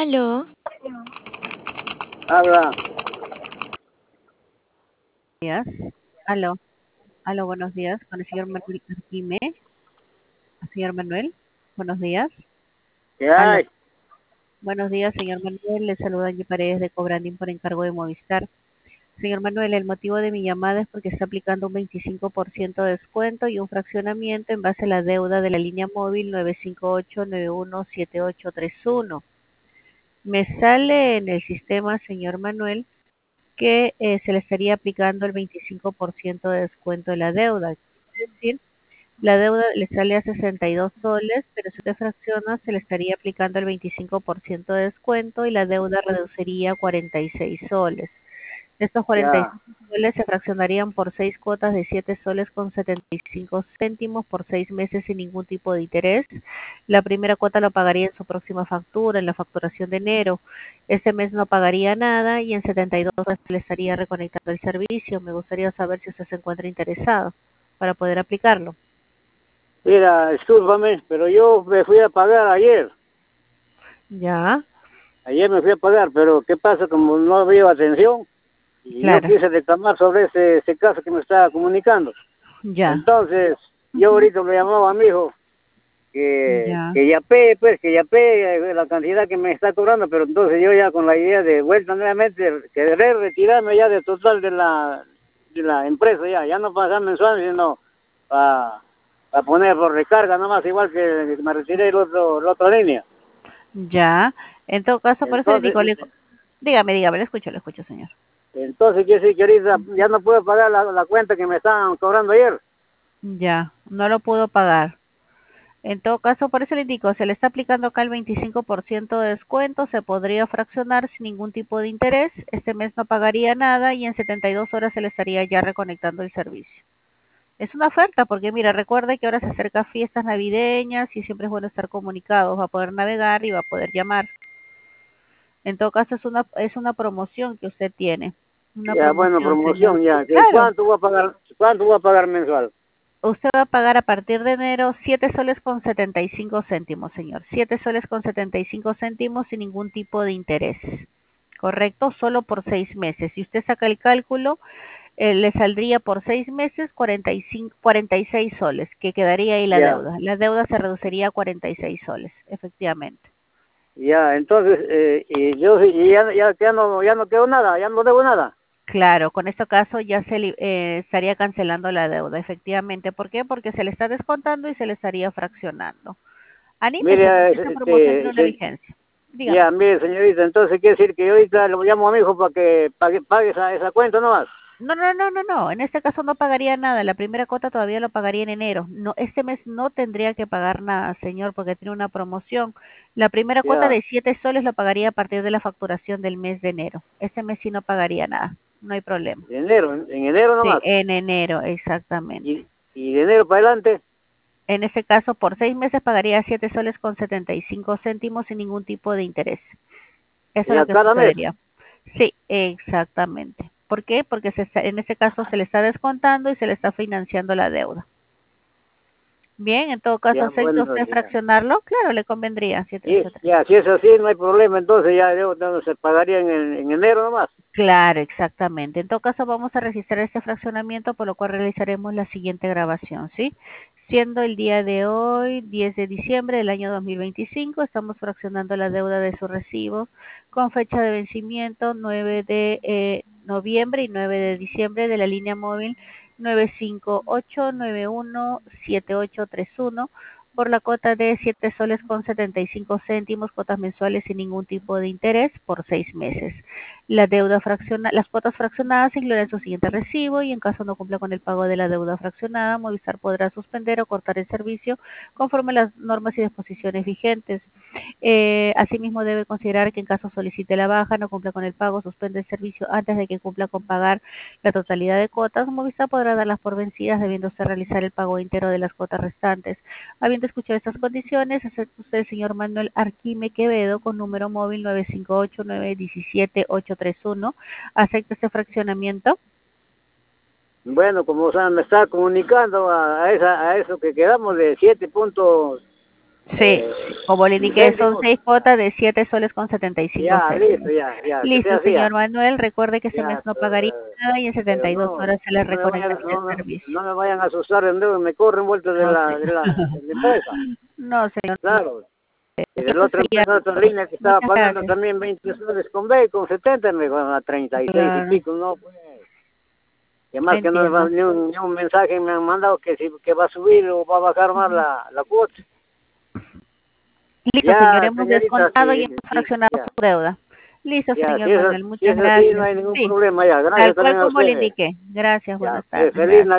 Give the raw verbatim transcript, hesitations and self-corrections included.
Aló. Habla. Días. Aló, aló, buenos días, con el señor Manuel Arquime. Señor Manuel, buenos días. ¿Qué Aló, hay? buenos días, señor Manuel. Le saluda Angie Paredes de Cobrandín por encargo de Movistar. Señor Manuel, el motivo de mi llamada es porque está aplicando un veinticinco por ciento de descuento y un fraccionamiento en base a la deuda de la línea móvil nueve cinco ocho nueve uno siete ocho tres uno. Me sale en el sistema, señor Manuel, que eh, se le estaría aplicando el veinticinco por ciento de descuento de la deuda. Es decir, la deuda le sale a sesenta y dos soles, pero si usted fracciona se le estaría aplicando el veinticinco por ciento de descuento y la deuda reduciría a cuarenta y seis soles. Estos cuarenta y Ya, seis soles se fraccionarían por seis cuotas de siete soles con setenta y cinco céntimos por seis meses sin ningún tipo de interés. La primera cuota lo pagaría en su próxima factura, en la facturación de enero. Este mes no pagaría nada y en setenta y dos horas le estaría reconectando el servicio. Me gustaría saber si usted se encuentra interesado para poder aplicarlo. mira, discúlpame, pero yo me fui a pagar ayer. Ya, Ayer me fui a pagar, pero ¿qué pasa? Como no había atención, y yo claro, quise reclamar sobre ese, ese caso que me estaba comunicando. ya, Entonces, yo ujú, ahorita le llamaba a mi hijo que, ya, que ya pegue, pues, que ya pegue la cantidad que me está cobrando, pero entonces yo ya con la idea de vuelta nuevamente, querer retirarme ya de total de la, de la empresa, ya, ya no pagar mensual, sino para poner por recarga nomás, igual que me retiré el otro, la otra línea. ya. En todo caso, por eso le Entonces, digo, le- dígame, dígame, le escucho, le escucho, señor. entonces quiere decir que ahorita ya no puedo pagar la, la cuenta que me estaban cobrando ayer. Ya, no lo pudo pagar. En todo caso, por eso le indico, se le está aplicando acá el veinticinco por ciento de descuento, se podría fraccionar sin ningún tipo de interés, este mes no pagaría nada y en setenta y dos horas se le estaría ya reconectando el servicio. Es una oferta porque mira, recuerde que ahora se acerca fiestas navideñas y siempre es bueno estar comunicados, va a poder navegar y va a poder llamar. En todo caso es una es una promoción que usted tiene, una Ya, bueno, promoción, señor. promoción ya. ¿Qué- Claro, ¿Cuánto voy a pagar? ¿Cuánto voy a pagar mensual? usted va a pagar a partir de enero siete soles con setenta y cinco céntimos, señor. Siete soles con setenta y cinco céntimos sin ningún tipo de interés. ¿Correcto? Solo por seis meses. Si usted saca el cálculo, eh, le saldría por seis meses cuarenta y cinco, cuarenta y seis soles, que quedaría ahí la Ya. deuda. La deuda se reduciría a cuarenta y seis soles, efectivamente. Ya, entonces, eh, y yo sí- y ya, ya, ya no, ya no quedó nada, ya no debo nada. Claro, con este caso ya se li- eh, estaría cancelando la deuda, efectivamente. ¿Por qué? Porque se le está descontando y se le estaría fraccionando. Anímese, Mire, porque esta promoción este, tiene una se- vigencia. Dígame. ya, mire, señorita, entonces quiere decir que yo ahorita lo llamo a mi hijo para que pague, pague esa, esa cuenta nomás. No, no, no, no, no. En este caso no pagaría nada. La primera cuota todavía lo pagaría en enero. No, este mes no tendría que pagar nada, señor, porque tiene una promoción. La primera cuota Ya, de siete soles lo pagaría a partir de la facturación del mes de enero. Este mes sí no pagaría nada. No hay problema. de enero, en, en enero Sí, nomás. en enero, exactamente. Y, y de enero para adelante, En ese caso, por seis meses pagaría siete soles con setenta y cinco céntimos sin ningún tipo de interés. Eso es lo ya que cada mes. sucedería. Sí, exactamente. ¿Por qué? Porque se está- en ese caso se le está descontando y se le está financiando la deuda. Bien, en todo caso, Ya, ¿acepta bueno, usted ya. fraccionarlo? Claro, le convendría siete Y, ocho tres. ya, si es así, no hay problema, entonces ya yo, no, se pagaría en, en, en enero nomás. Claro, exactamente. En todo caso, vamos a registrar este fraccionamiento, por lo cual realizaremos la siguiente grabación, ¿sí? Siendo el día de hoy, diez de diciembre del año dos mil veinticinco, estamos fraccionando la deuda de su recibo con fecha de vencimiento nueve de eh, noviembre y nueve de diciembre de la línea móvil nueve cinco ocho nueve uno siete ocho tres uno por la cuota de siete soles con setenta y cinco céntimos, cuotas mensuales sin ningún tipo de interés por seis meses. La deuda fracciona, las cuotas fraccionadas se incluyen en su siguiente recibo y en caso no cumpla con el pago de la deuda fraccionada, Movistar podrá suspender o cortar el servicio conforme a las normas y disposiciones vigentes. Eh, asimismo, debe considerar que en caso solicite la baja, no cumpla con el pago, suspende el servicio antes de que cumpla con pagar la totalidad de cuotas, Movistar podrá darlas por vencidas, debiéndose realizar el pago íntegro de las cuotas restantes. Habiendo escuchado estas condiciones, acepta usted el señor Manuel Arquime Quevedo con número móvil nueve cinco ocho nueve uno siete ocho tres uno. ¿Acepta este fraccionamiento? Bueno, como o sea, me está comunicando a, a esa, a eso que quedamos de siete puntos. Sí, Eh, como le y indiqué, son céntimos, seis cuotas de siete soles con setenta y cinco ya, listo, céntimos. ya, ya, que sea Listo, así, señor ya. Manuel, recuerde que este mes Ya, no pero, pagaría nada y en pero setenta y dos no, horas se le no me vayan, reconectaría no, el no, servicio. no me vayan a asustar en deuda, me corren vueltas de No, la, de la, señor. de la empresa. No, señor. Claro. Y de la Entonces otra sería empresa, otra todo. línea que estaba Muchas pagando gracias. también veinte soles con B, con setenta me van a treinta y seis y Claro, pico, no, pues. Y además que no me va- entiendo. ni un, ni un mensaje me han mandado que si que va a subir o va a bajar más Ujú. la, la cuota. Listo, señor, Ya, hemos señorita, descontado y sí, hemos sí, fraccionado ya, su deuda. Listo, ya, si señor es, Manuel, si muchas es así no gracias. hay ningún Sí, problema ya. tal Gracias cual también a como le ustedes. indiqué. Gracias, Ya, buenas fe- tardes, feliz gracias. Navidad.